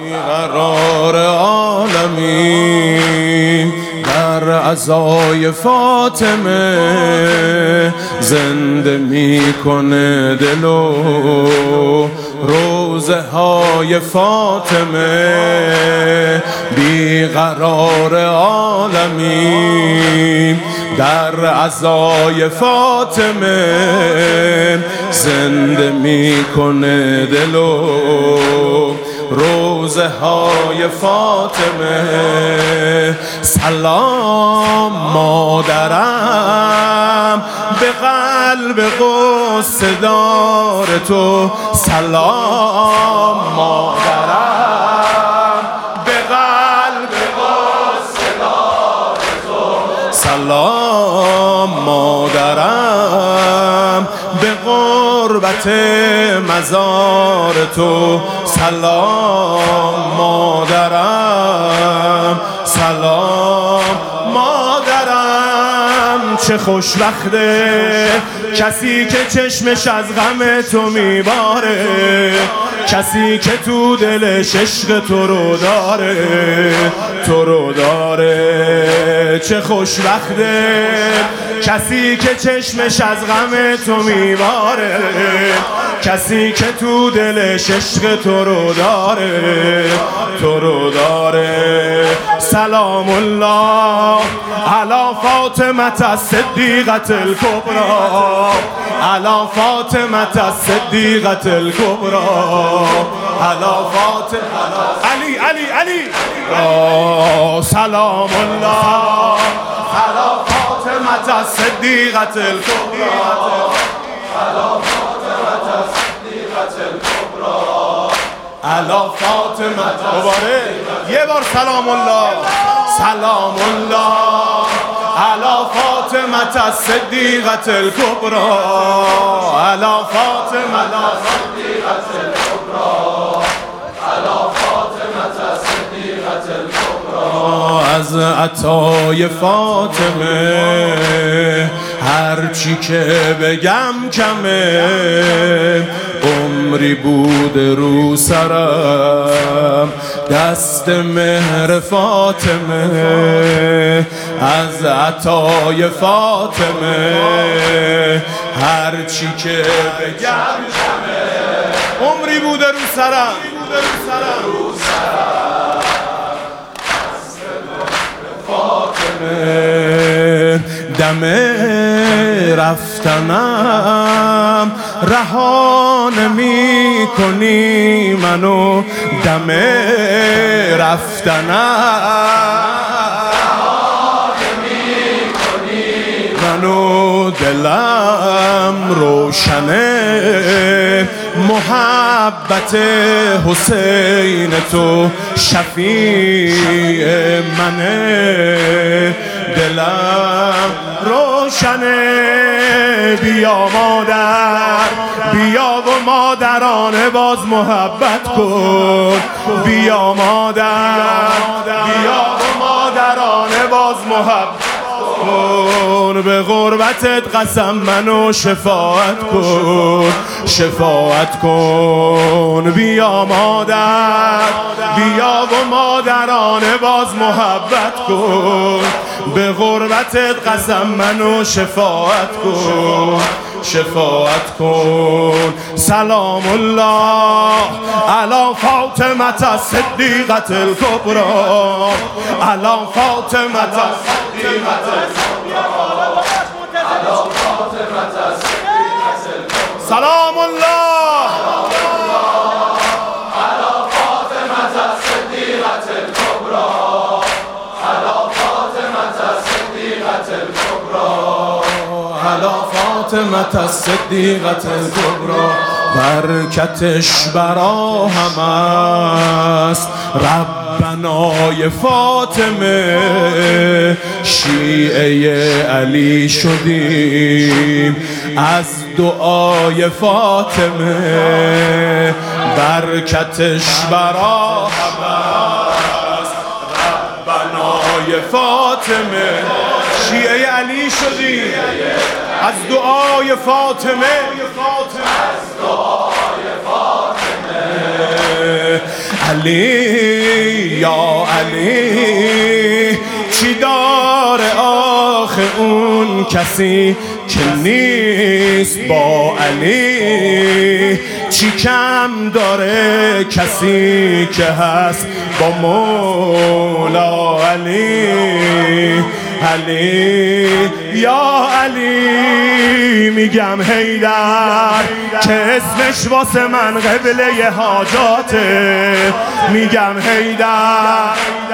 بیقرار عالمی در عزای فاطمه زنده میکنه دلو روزه های فاطمه بیقرار عالمی در عزای فاطمه زنده میکنه دلو روزه های فاطمه سلام مادرم به قلب غصه دار تو سلام مادرم به قلب غصه دار تو سلام مادرم به قربت مزار تو سلام مادرم سلام مادرم چه خوشبخته کسی که چشمش از غم تو میباره کسی که تو دلش عشق تو رو داره چه خوشبخته کسی که چشمش از غم تو میباره کسی که تو دلش عشق تو رو داره سلام الله علی فاطمه الصدیقه الکبری علی فاطمه الصدیقه الکبری علی فاطمه علی سلام الله علی فاطمه الصدیقه الکبری علی فاطمه دوباره یه بار سلام الله علی فاطمه الصدیقه الکبری علی فاطمه الصدیقه الکبری علی فاطمه الصدیقه الکبری از عطای فاطمه هرچی که بگم کمه عمری بود رو سرم دست مهر فاطمه از عطای فاطمه هرچی که بگم کمه عمری بود رو سرم دست مهر فاطمه دم رفتنم رها نمی کنی منو دم رفتنم رها نمی کنی منو دلم روشنه محبت حسین تو شفیع منه دلم روشنه بیا مادر بیا و مادرانه باز محبت کن بیا مادر بیا و مادرانه باز محبت کن به غربتت قسم منو شفاعت کن بیا مادر بیا و مادرانه باز محبت کن به غربتت قسم منو شفاعت کن سلام الله علی فاطمه الصدیقه الکبری علی فاطمه الصدیقه سلام الله علی فاطمه الصدیقه الکبری علی فاطمه الصدیقه الکبری علی فاطمه الصدیقه الکبری برکتش برا هم است ربنای فاطمه شیعه علی شدیم از دعای فاطمه برکتش برا هم است ربنای فاطمه شیعه علی شدیم از دعای فاطمه علی یا علی چی داره آخه اون کسی که نیست با علی؟ چی کم داره کسی که هست با مولا علی؟ علی یا علی میگم حیدر که اسمش واسه من قبله حاجاته. میگم حیدر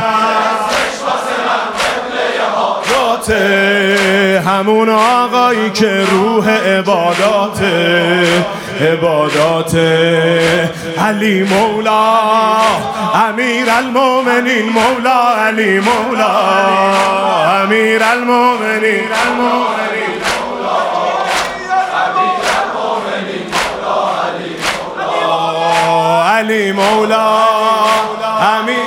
همون آقایی که روح عباداته. علی مولا امیر المومنین مولا علی مولا امیر المومنین علی مولا امیر